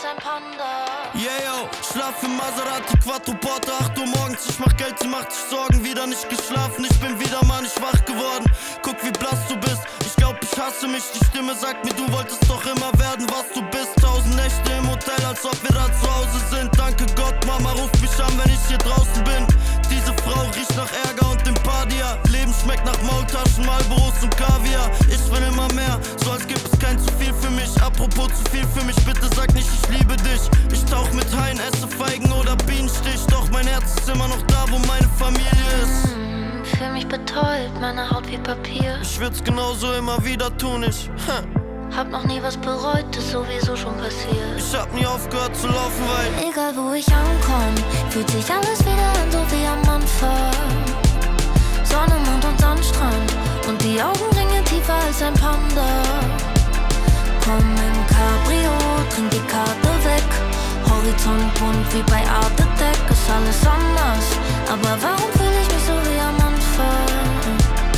ein Panda. Yeah, yo, schlaf im Maserati Quattroporte, 8 Uhr morgens, ich mach Geld, sie macht sich Sorgen, wieder nicht geschlafen, ich bin wieder mal nicht wach geworden. Guck, wie blass du bist, ich glaub, ich hasse mich, die Stimme sagt mir, du wolltest doch immer werden, was du bist. 1000 Nächte im Hotel, als ob wir da zu Hause sind. Danke Gott, Mama ruft mich an, wenn ich hier draußen bin. Diese Frau riecht nach Ärger und Empathia. Leben schmeckt nach Maultaschen, Marlboros und Kaviar. Ich will immer mehr, so als gibt es kein zu viel für mich. Apropos zu viel für mich, bitte sag nicht, ich liebe dich. Ich tauch mit Haien, esse Feigen oder Bienenstich. Doch mein Herz ist immer noch da, wo meine Familie ist. Fühl mich betäubt, meine Haut wie Papier. Ich würd's genauso immer wieder tun, Hab noch nie was bereut, ist sowieso schon passiert. Ich hab nie aufgehört zu laufen, weil egal wo ich ankomm, fühlt sich alles wieder an, so wie am Anfang. Sonne, Mond und Sandstrand und die Augenringe tiefer als ein Panda. Komm im Cabrio, trink die Karte weg. Horizont bunt wie bei Art Attack, ist alles anders. Aber warum fühl ich mich so wie am Anfang?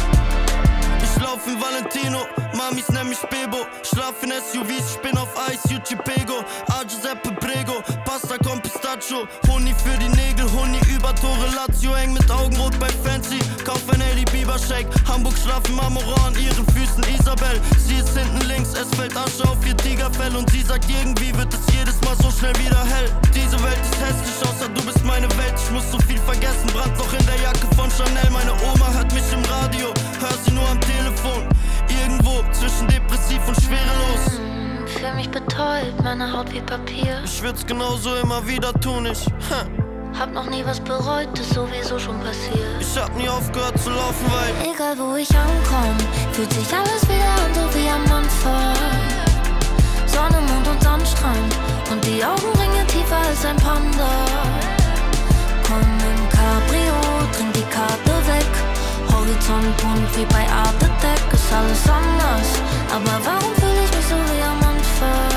ich lauf in Valentino, Mamis nenn mich Bebo. Schlaf in SUVs, ich bin auf Eis, Pego, A Giuseppe Prego, Pasta con Pistachio. Huni für die Nägel, Huni über Tore Lazio. Häng mit Augenrot bei Fancy, kauf ein Hailey Bieber Shake. Hamburg schlaf im Marmora an ihren Füßen Isabel. Sie ist hinten links, es fällt Asche auf ihr Tigerfell. Und sie sagt, irgendwie wird es jedes Mal so schnell wieder hell. Diese Welt ist hässlich, außer du bist meine Welt. Ich muss so viel vergessen, Brandloch in der Jacke von Chanel. Meine Oma hört mich im Radio, hör sie nur am Telefon. Irgendwo zwischen depressiv und schwerelos. Fühl mich betäubt, meine Haut wie Papier. Ich würd's genauso immer wieder tun, Hab noch nie was bereut, ist sowieso schon passiert. Ich hab nie aufgehört zu laufen, weil egal wo ich ankomm, fühlt sich alles wieder an, so wie am Anfang. Sonne, Mond und Sandstrand und die Augenringe tiefer als ein Panda. Komm im Cabrio, trink die Karte weg. Horizont bunt wie bei Art Attack, ist alles anders. Aber warum fühl ich mich so wie am Anfang?